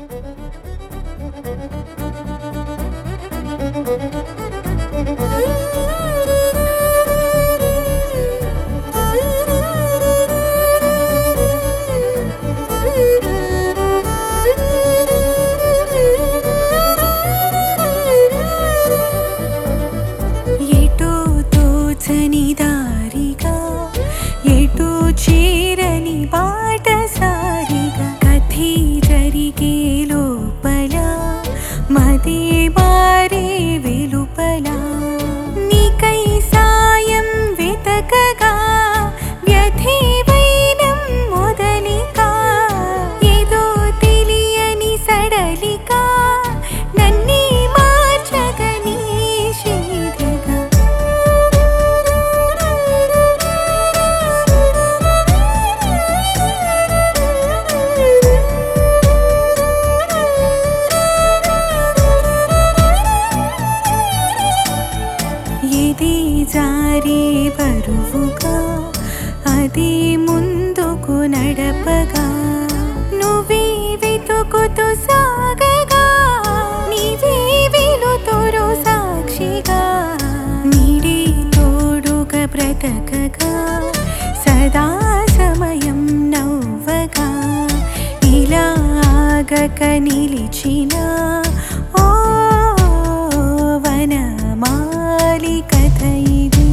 ఎటో తోచని దారిగా, ఎటో చేరని బాటసారిగా, కథే జరిగే లోపల మదే మారే వెలుపల, నీకై సాయం వెతకగా వ్యథే వైనం మొదలికా, ఏదో తెలియని సడలికా నన్నే మార్చగా నీ శీదగా. ఏది జారే బరువుగా అది ముందుకు నడపగా, నువ్వే వెతుకుతూ సాగగా, నీవే వెలుతురు సాక్షిగా, నీడే తోడుగా బ్రతకగా, సదా సమయం నవ్వగా, ఇలా ఆగక నిలిచిన ఓ వనమాలి కథ ఇది.